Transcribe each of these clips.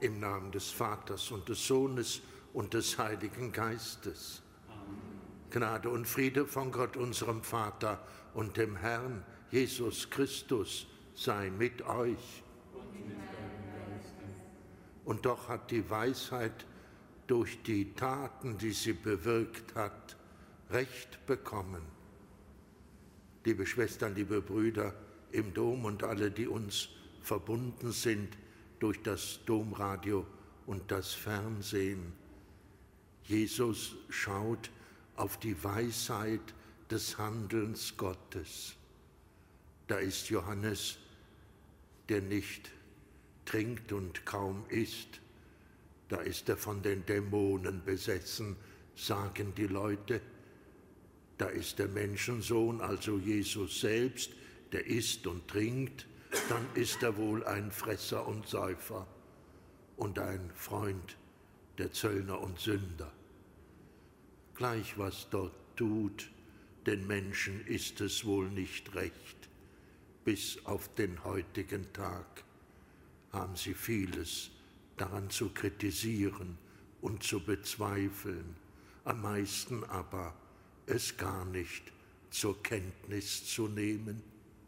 Im Namen des Vaters und des Sohnes und des Heiligen Geistes. Amen. Gnade und Friede von Gott, unserem Vater und dem Herrn Jesus Christus, sei mit euch. Und doch hat die Weisheit durch die Taten, die sie bewirkt hat, Recht bekommen. Liebe Schwestern, liebe Brüder im Dom und alle, die uns verbunden sind durch das Domradio und das Fernsehen. Jesus schaut auf die Weisheit des Handelns Gottes. Da ist Johannes, der nicht trinkt und kaum isst. Da ist er von den Dämonen besessen, sagen die Leute. Da ist der Menschensohn, also Jesus selbst, der isst und trinkt. Dann ist er wohl ein Fresser und Säufer und ein Freund der Zöllner und Sünder. Gleich was dort tut, den Menschen ist es wohl nicht recht. Bis auf den heutigen Tag haben sie vieles daran zu kritisieren und zu bezweifeln, am meisten aber es gar nicht zur Kenntnis zu nehmen.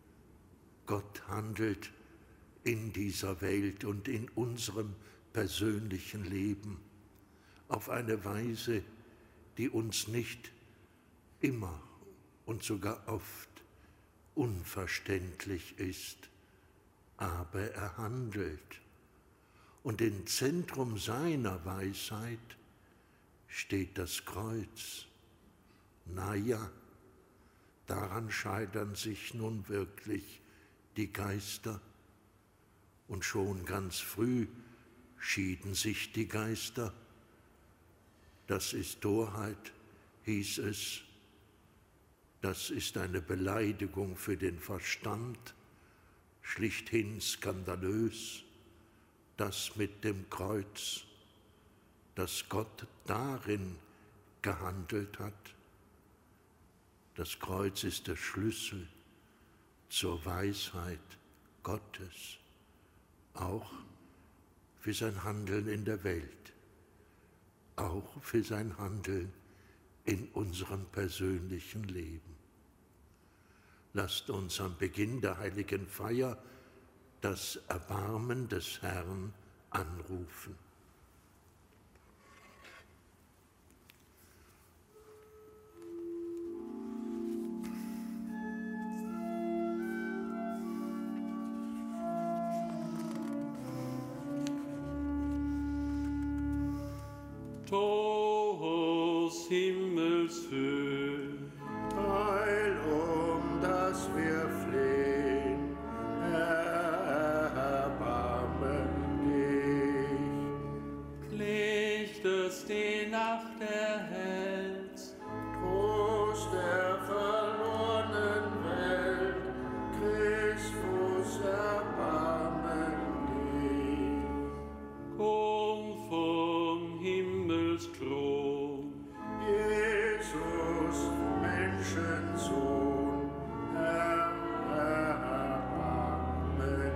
Gott handelt in dieser Welt und in unserem persönlichen Leben auf eine Weise, die uns nicht immer und sogar oft unverständlich ist, aber er handelt. Und im Zentrum seiner Weisheit steht das Kreuz. Naja, daran scheitern sich nun wirklich die Geister. Und schon ganz früh schieden sich die Geister. Das ist Torheit, hieß es. Das ist eine Beleidigung für den Verstand, schlichthin skandalös. Das mit dem Kreuz, dass Gott darin gehandelt hat. Das Kreuz ist der Schlüssel zur Weisheit Gottes, auch für sein Handeln in der Welt, auch für sein Handeln in unserem persönlichen Leben. Lasst uns am Beginn der heiligen Feier das Erbarmen des Herrn anrufen. Aus Himmelshöhe, Heil, um das wir flehen, erbarme dich. Licht des die Nacht erhellt, Trost der verlorenen Welt, Christus, erbarme dich. komm vom Himmelsthron, Jesus, Menschensohn, erbarme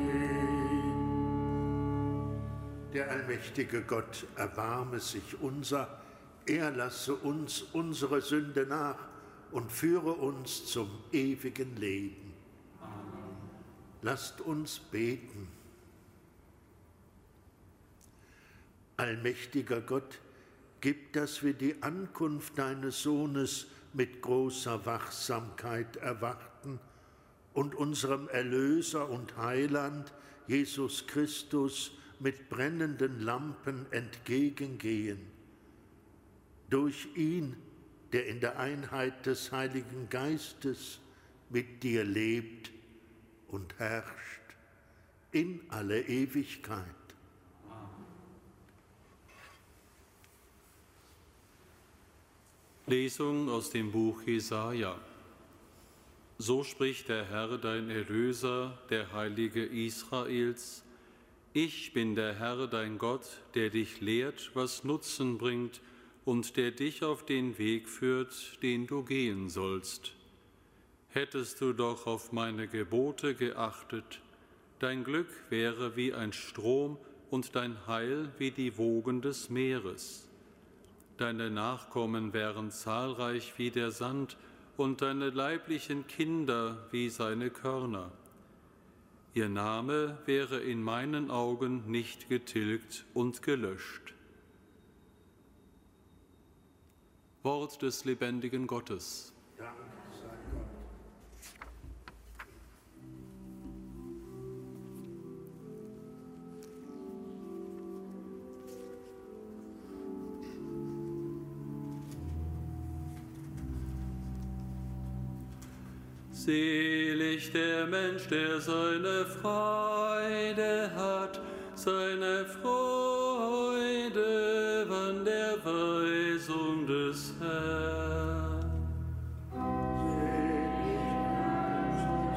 dich. Der allmächtige Gott erbarme sich unser, er lasse uns unsere Sünde nach und führe uns zum ewigen Leben. Amen. Lasst uns beten. Allmächtiger Gott, gib, dass wir die Ankunft deines Sohnes mit großer Wachsamkeit erwarten und unserem Erlöser und Heiland, Jesus Christus, mit brennenden Lampen entgegengehen. Durch ihn, der in der Einheit des Heiligen Geistes mit dir lebt und herrscht in alle Ewigkeit. Lesung aus dem Buch Jesaja. So spricht der Herr, dein Erlöser, der Heilige Israels: Ich bin der Herr, dein Gott, der dich lehrt, was Nutzen bringt und der dich auf den Weg führt, den du gehen sollst. Hättest du doch auf meine Gebote geachtet, dein Glück wäre wie ein Strom, und dein Heil wie die Wogen des Meeres. Deine Nachkommen wären zahlreich wie der Sand und deine leiblichen Kinder wie seine Körner. Ihr Name wäre in meinen Augen nicht getilgt und gelöscht. Wort des lebendigen Gottes. Dank sei Gott. Selig der Mensch, der seine Freude hat, seine Freude an der Weisung des Herrn. Selig der Mensch,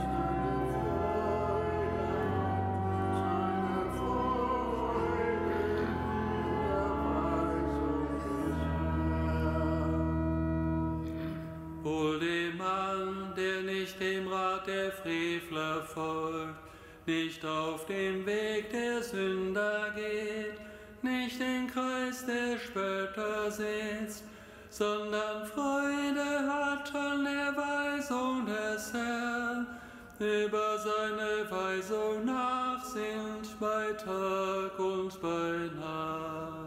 der seine Freude an der Weisung des Herrn. Wohl dem Mann, der nicht dem Rat der Frevler folgt, nicht auf dem Weg der Sünder geht, nicht den Kreis der Spötter sitzt, sondern Freude hat an der Weisung des Herrn, über seine Weisung nachsinnt bei Tag und bei Nacht.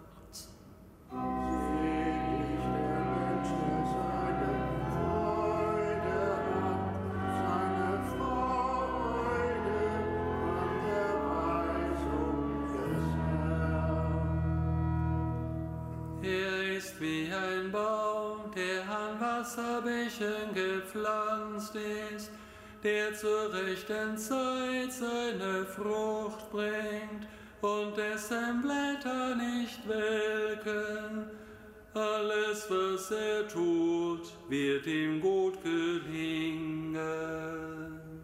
Wie ein Baum, der an Wasserbächen gepflanzt ist, der zur rechten Zeit seine Frucht bringt und dessen Blätter nicht welken. Alles, was er tut, wird ihm gut gelingen.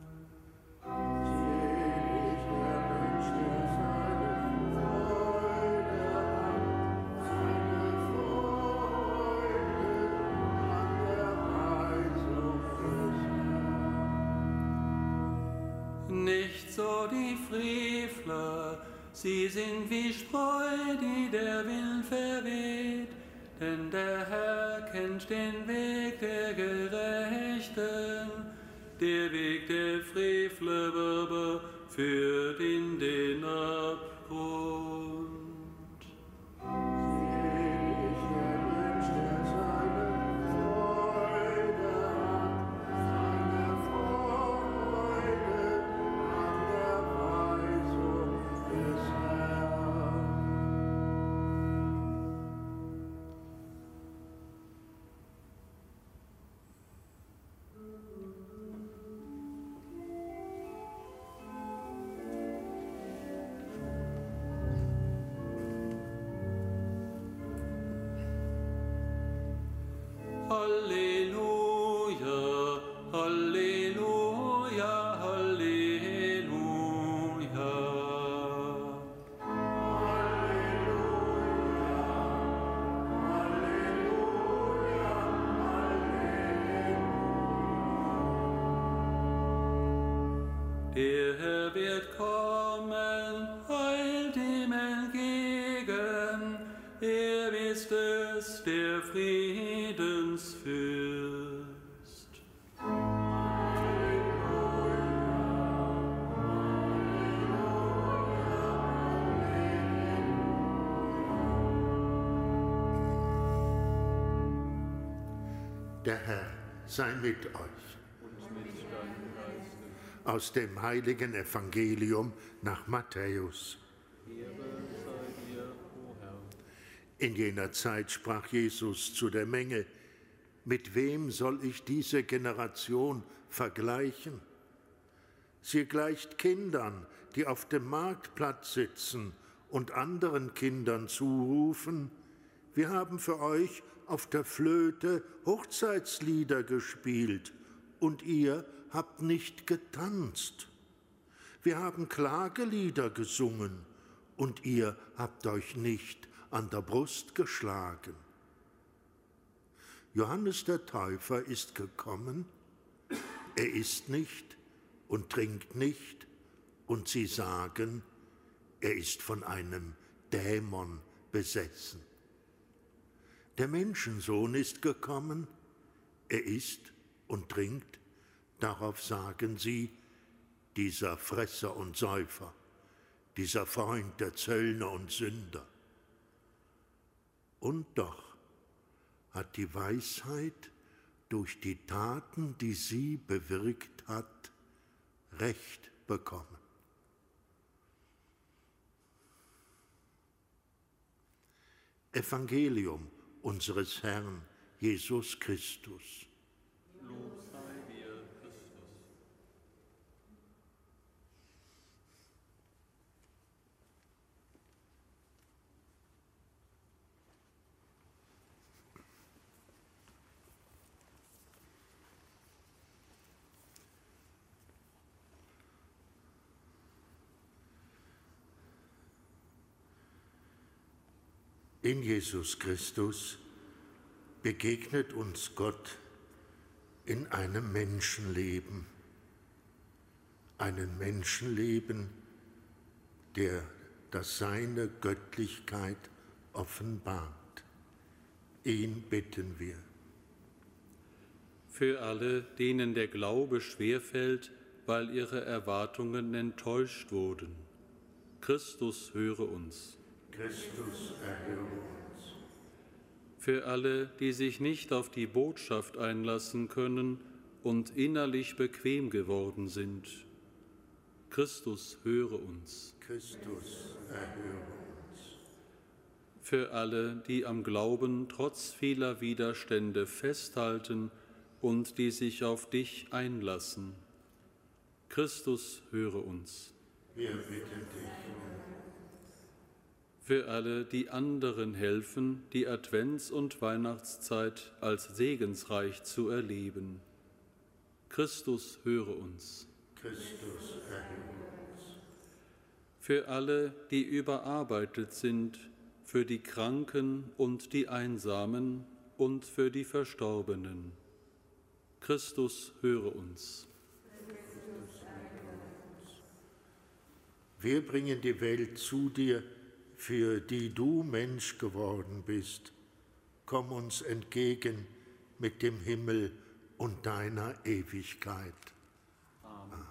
Nicht so die Frevler, sie sind wie Spreu, die der Wind verweht, denn der Herr kennt den Weg der Gerechten, der Weg der Frevler aber führt in den Abgrund. Halleluja, Halleluja, Halleluja. Der Herr wird kommen, eilt ihm entgegen, er ist es, der Friedensfürst. Der Herr sei mit euch. Aus dem heiligen Evangelium nach Matthäus. In jener Zeit sprach Jesus zu der Menge: Mit wem soll ich diese Generation vergleichen? Sie gleicht Kindern, die auf dem Marktplatz sitzen und anderen Kindern zurufen: Wir haben für euch auf der Flöte Hochzeitslieder gespielt und ihr habt nicht getanzt. Wir haben Klagelieder gesungen und ihr habt euch nicht an der Brust geschlagen. Johannes der Täufer ist gekommen, er isst nicht und trinkt nicht, und sie sagen, er ist von einem Dämon besessen. Der Menschensohn ist gekommen, er isst und trinkt, darauf sagen sie, dieser Fresser und Säufer, dieser Freund der Zöllner und Sünder. Und doch hat die Weisheit durch die Taten, die sie bewirkt hat, Recht bekommen. Evangelium unseres Herrn Jesus Christus. Lob sei dir, Christus. In Jesus Christus begegnet uns Gott in einem Menschenleben. Einen Menschenleben, der das seine Göttlichkeit offenbart. Ihn bitten wir. Für alle, denen der Glaube schwerfällt, weil ihre Erwartungen enttäuscht wurden. Christus, höre uns. Christus, erhöre uns. Für alle, die sich nicht auf die Botschaft einlassen können und innerlich bequem geworden sind. Christus, höre uns. Christus, erhöre uns. Für alle, die am Glauben trotz vieler Widerstände festhalten und die sich auf dich einlassen. Christus, höre uns. Wir bitten dich. Für alle, die anderen helfen, die Advents- und Weihnachtszeit als segensreich zu erleben. Christus, höre uns. Christus, erhöre uns. Für alle, die überarbeitet sind, für die Kranken und die Einsamen und für die Verstorbenen. Christus, höre uns. Wir bringen die Welt zu dir, für die du Mensch geworden bist. Komm uns entgegen mit dem Himmel und deiner Ewigkeit. Amen.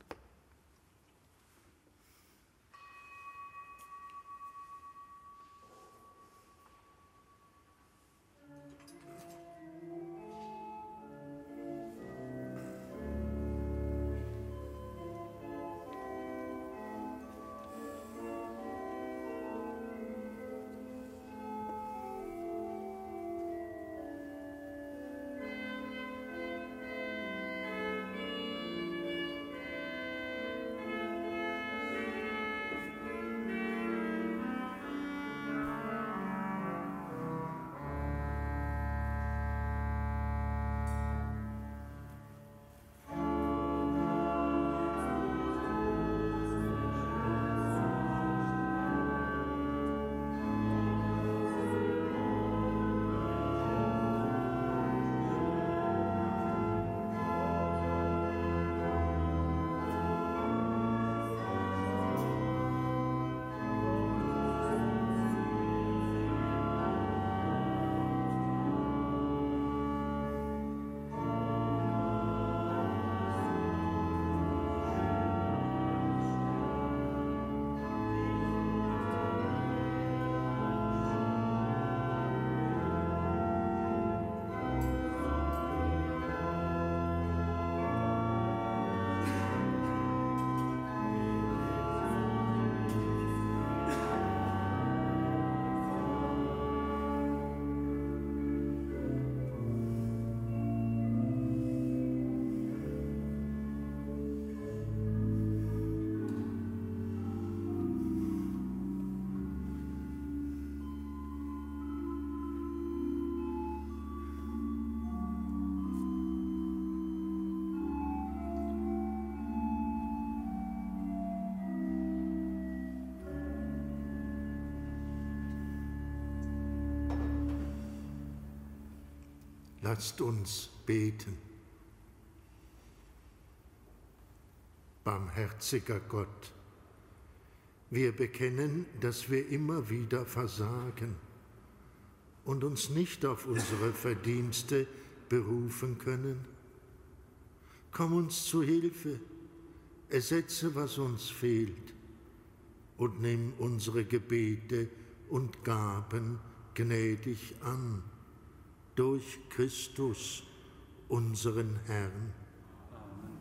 Lasst uns beten. Barmherziger Gott, Wir bekennen, dass wir immer wieder versagen und uns nicht auf unsere Verdienste berufen können. Komm uns zu Hilfe, ersetze, was uns fehlt, und nimm unsere Gebete und Gaben gnädig an, durch Christus, unseren Herrn. Amen.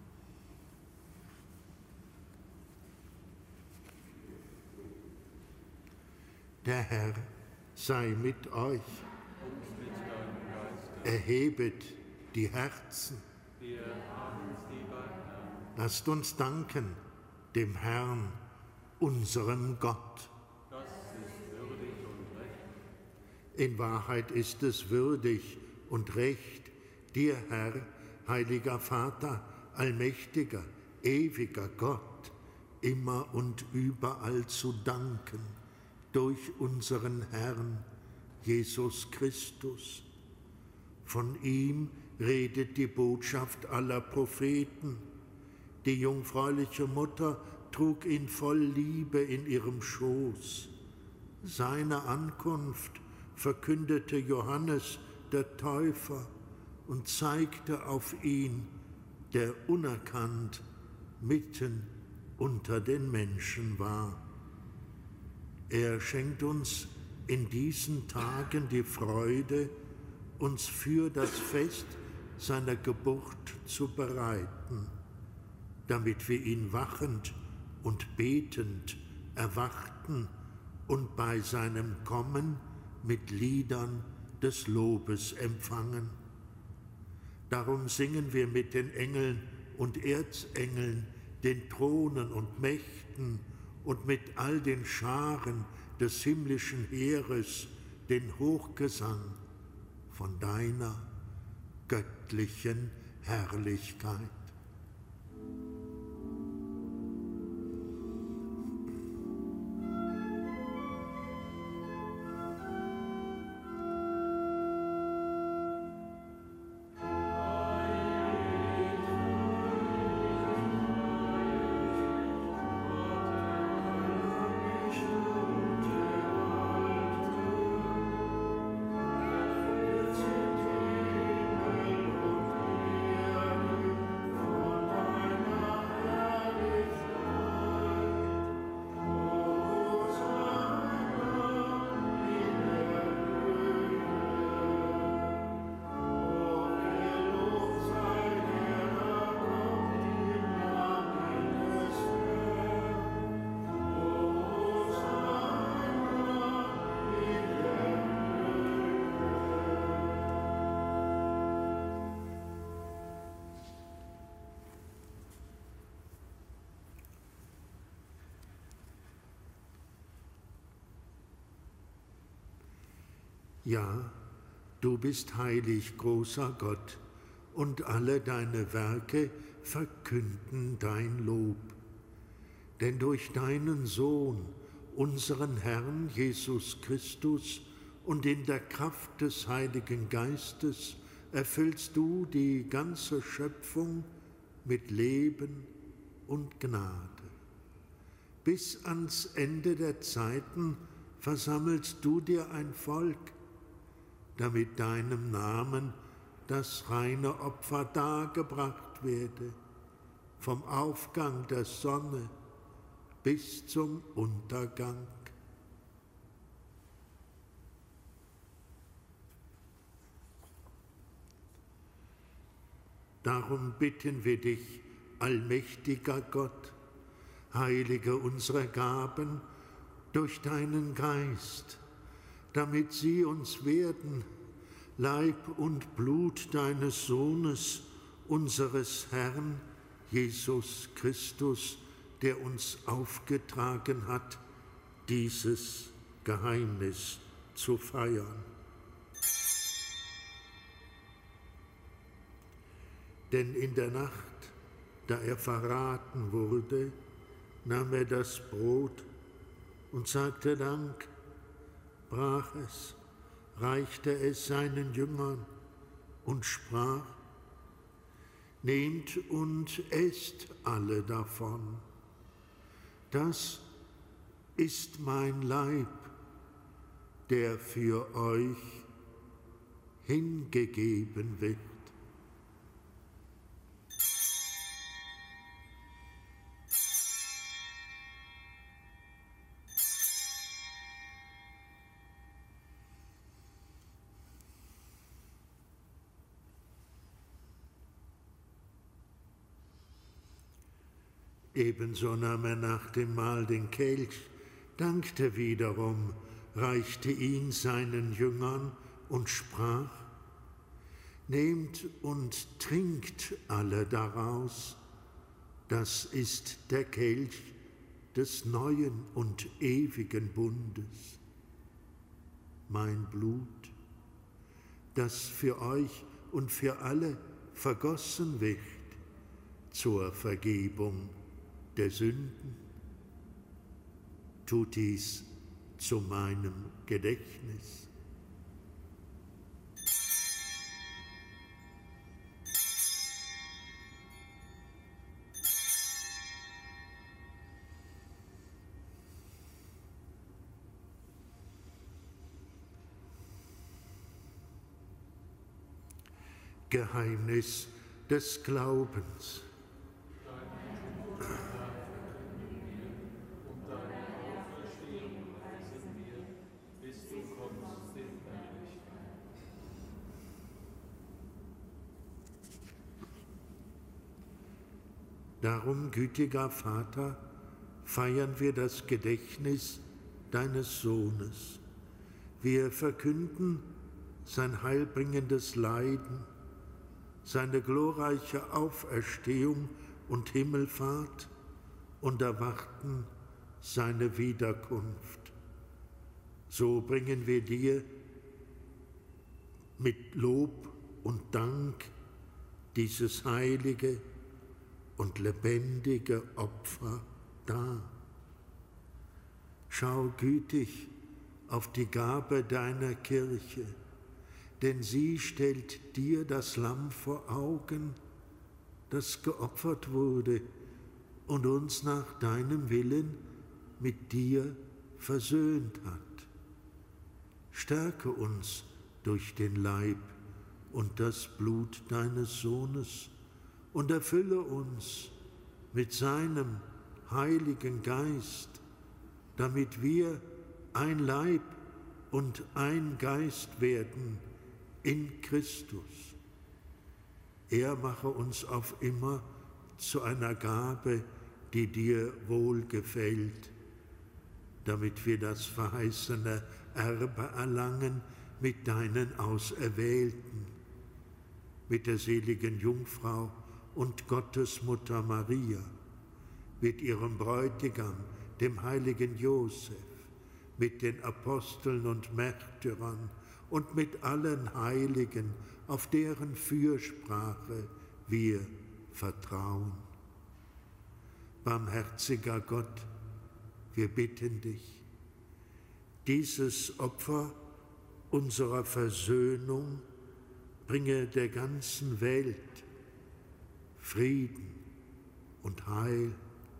Der Herr sei mit euch. Und mit deinem Geiste. Erhebet die Herzen. Wir haben sie beim Herrn. Lasst uns danken dem Herrn, unserem Gott. Das ist würdig und recht. In Wahrheit ist es würdig und recht, dir, Herr, heiliger Vater, allmächtiger, ewiger Gott, immer und überall zu danken, durch unseren Herrn, Jesus Christus. Von ihm redet die Botschaft aller Propheten. Die jungfräuliche Mutter trug ihn voll Liebe in ihrem Schoß. Seine Ankunft verkündete Johannes, der Täufer, und zeigte auf ihn, der unerkannt mitten unter den Menschen war. Er schenkt uns in diesen Tagen die Freude, uns für das Fest seiner Geburt zu bereiten, damit wir ihn wachend und betend erwarten und bei seinem Kommen mit Liedern des Lobes empfangen. Darum singen wir mit den Engeln und Erzengeln, den Thronen und Mächten und mit all den Scharen des himmlischen Heeres den Hochgesang von deiner göttlichen Herrlichkeit. Ja, du bist heilig, großer Gott, und alle deine Werke verkünden dein Lob. Denn durch deinen Sohn, unseren Herrn Jesus Christus, und in der Kraft des Heiligen Geistes erfüllst du die ganze Schöpfung mit Leben und Gnade. Bis ans Ende der Zeiten versammelst du dir ein Volk, damit deinem Namen das reine Opfer dargebracht werde, vom Aufgang der Sonne bis zum Untergang. Darum bitten wir dich, allmächtiger Gott, heilige unsere Gaben durch deinen Geist, damit sie uns werden, Leib und Blut deines Sohnes, unseres Herrn, Jesus Christus, der uns aufgetragen hat, dieses Geheimnis zu feiern. Denn in der Nacht, da er verraten wurde, nahm er das Brot und sagte Dank, brach es, reichte es seinen Jüngern und sprach: Nehmt und esst alle davon. Das ist mein Leib, der für euch hingegeben wird. Ebenso nahm er nach dem Mahl den Kelch, dankte wiederum, reichte ihn seinen Jüngern und sprach: Nehmt und trinkt alle daraus, das ist der Kelch des neuen und ewigen Bundes. Mein Blut, das für euch und für alle vergossen wird zur Vergebung der Sünden. Tut dies zu meinem Gedächtnis. Geheimnis des Glaubens. Darum, gütiger Vater, feiern wir das Gedächtnis deines Sohnes. Wir verkünden sein heilbringendes Leiden, seine glorreiche Auferstehung und Himmelfahrt und erwarten seine Wiederkunft. So bringen wir dir mit Lob und Dank dieses heilige und lebendige Opfer dar. Schau gütig auf die Gabe deiner Kirche, denn sie stellt dir das Lamm vor Augen, das geopfert wurde und uns nach deinem Willen mit dir versöhnt hat. Stärke uns durch den Leib und das Blut deines Sohnes und erfülle uns mit seinem Heiligen Geist, damit wir ein Leib und ein Geist werden in Christus. Er mache uns auf immer zu einer Gabe, die dir wohlgefällt, damit wir das verheißene Erbe erlangen mit deinen Auserwählten, mit der seligen Jungfrau und Gottesmutter Maria, mit ihrem Bräutigam, dem heiligen Josef, mit den Aposteln und Märtyrern und mit allen Heiligen, auf deren Fürsprache wir vertrauen. Barmherziger Gott, wir bitten dich, dieses Opfer unserer Versöhnung bringe der ganzen Welt Frieden und Heil.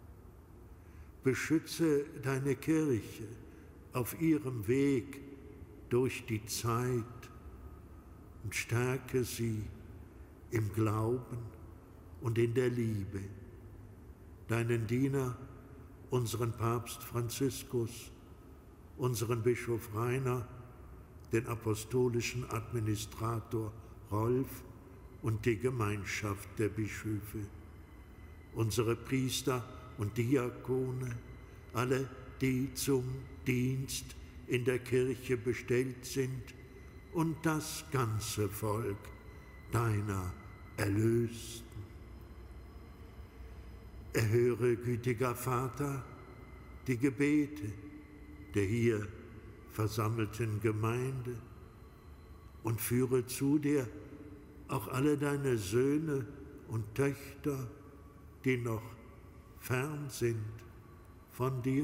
Beschütze deine Kirche auf ihrem Weg durch die Zeit und stärke sie im Glauben und in der Liebe. Deinen Diener, unseren Papst Franziskus, unseren Bischof Rainer, den apostolischen Administrator Rolf und die Gemeinschaft der Bischöfe, unsere Priester und Diakone, alle, die zum Dienst in der Kirche bestellt sind, und das ganze Volk deiner Erlösten. Erhöre, gütiger Vater, die Gebete der hier versammelten Gemeinde und führe zu dir auch alle deine Söhne und Töchter, die noch fern sind von dir.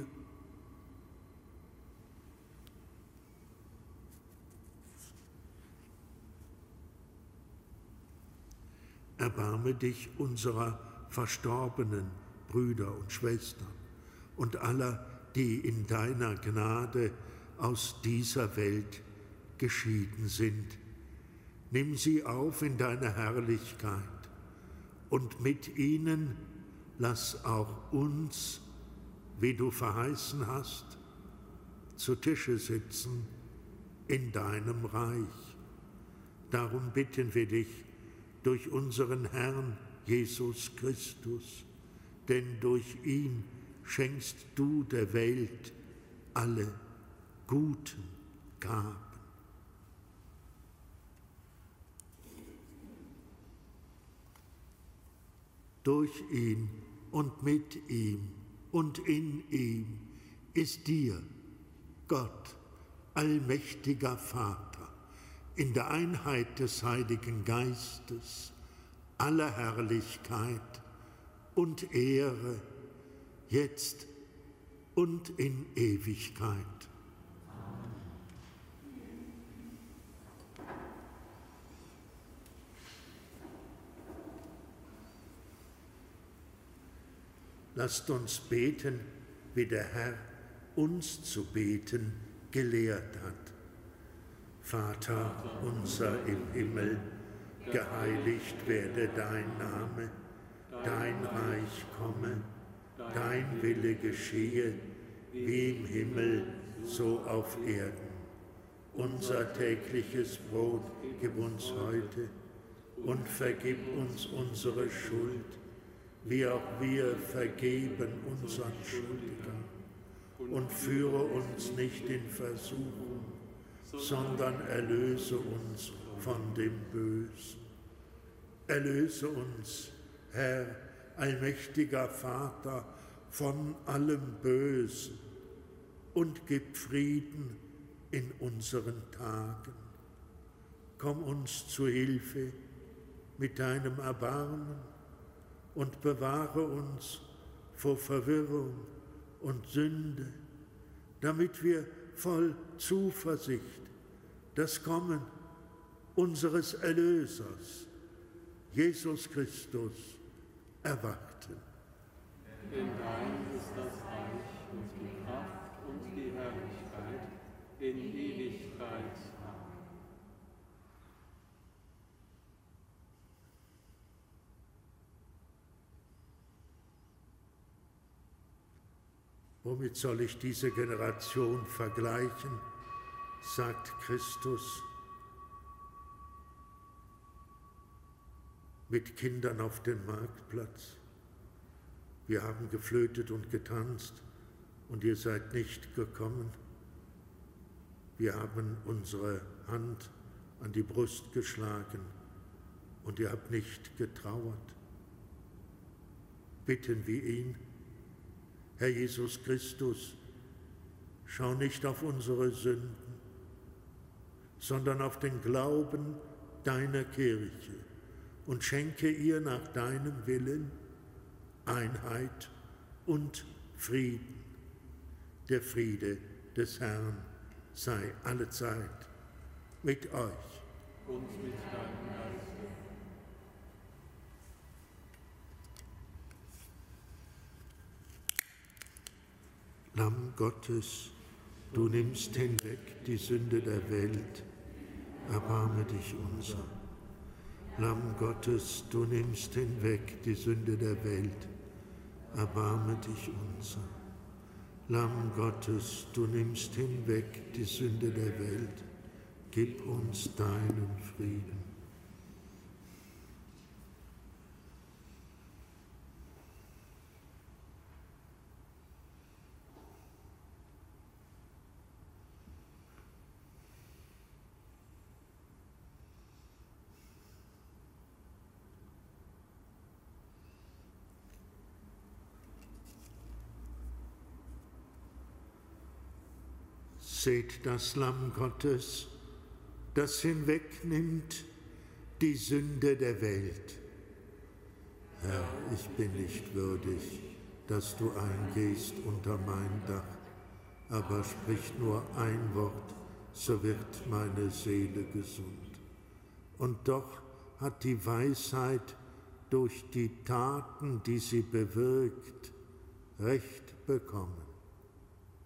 Erbarme dich unserer verstorbenen Brüder und Schwestern und aller, die in deiner Gnade aus dieser Welt geschieden sind. Nimm sie auf in deine Herrlichkeit und mit ihnen lass auch uns, wie du verheißen hast, zu Tische sitzen in deinem Reich. Darum bitten wir dich durch unseren Herrn Jesus Christus, denn durch ihn schenkst du der Welt alle guten Gaben. Durch ihn und mit ihm und in ihm ist dir, Gott, allmächtiger Vater, in der Einheit des Heiligen Geistes, aller Herrlichkeit und Ehre, jetzt und in Ewigkeit. Lasst uns beten, wie der Herr uns zu beten gelehrt hat. Vater unser im Himmel, geheiligt werde dein Name, dein Reich komme, dein Wille geschehe, wie im Himmel, so auf Erden. Unser tägliches Brot gib uns heute und vergib uns unsere Schuld, wie auch wir vergeben unseren Schuldigern. Und führe uns nicht in Versuchung, sondern erlöse uns von dem Bösen. Erlöse uns, Herr, allmächtiger Vater, von allem Bösen und gib Frieden in unseren Tagen. Komm uns zu Hilfe mit deinem Erbarmen und bewahre uns vor Verwirrung und Sünde, damit wir voll Zuversicht das Kommen unseres Erlösers, Jesus Christus, erwarten. Denn dein ist das Reich und die Kraft und die Herrlichkeit in Ewigkeit. Amen. Womit soll ich diese Generation vergleichen, sagt Christus. Mit Kindern auf dem Marktplatz. Wir haben geflötet und getanzt und ihr seid nicht gekommen. Wir haben unsere Hand an die Brust geschlagen und ihr habt nicht getrauert. Bitten wir ihn, Herr Jesus Christus, schau nicht auf unsere Sünden, sondern auf den Glauben deiner Kirche und schenke ihr nach deinem Willen Einheit und Frieden. Der Friede des Herrn sei allezeit mit euch. Und mit deinem Geiste. Lamm Gottes, du nimmst hinweg die Sünde der Welt, erbarme dich unser. Lamm Gottes, du nimmst hinweg die Sünde der Welt, erbarme dich unser. Lamm Gottes, du nimmst hinweg die Sünde der Welt, gib uns deinen Frieden. Seht das Lamm Gottes, das hinwegnimmt die Sünde der Welt. Herr, ich bin nicht würdig, dass du eingehst unter mein Dach, aber sprich nur ein Wort, so wird meine Seele gesund. Und doch hat die Weisheit durch die Taten, die sie bewirkt, Recht bekommen.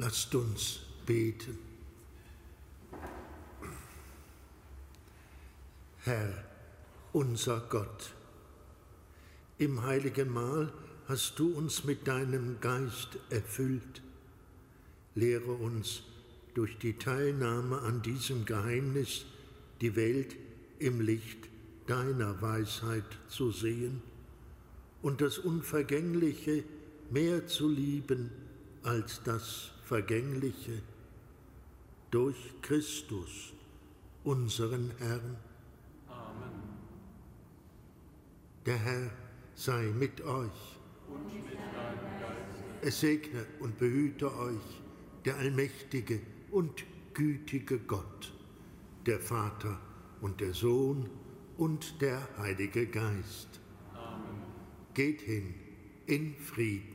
Lasst uns beten. Herr, unser Gott, im heiligen Mahl hast du uns mit deinem Geist erfüllt. Lehre uns durch die Teilnahme an diesem Geheimnis die Welt im Licht deiner Weisheit zu sehen und das Unvergängliche mehr zu lieben als das Vergängliche. Durch Christus, unseren Herrn. Amen. Der Herr sei mit euch. Und mit deinem Geiste. Es segne und behüte euch der allmächtige und gütige Gott, der Vater und der Sohn und der Heilige Geist. Amen. Geht hin in Frieden.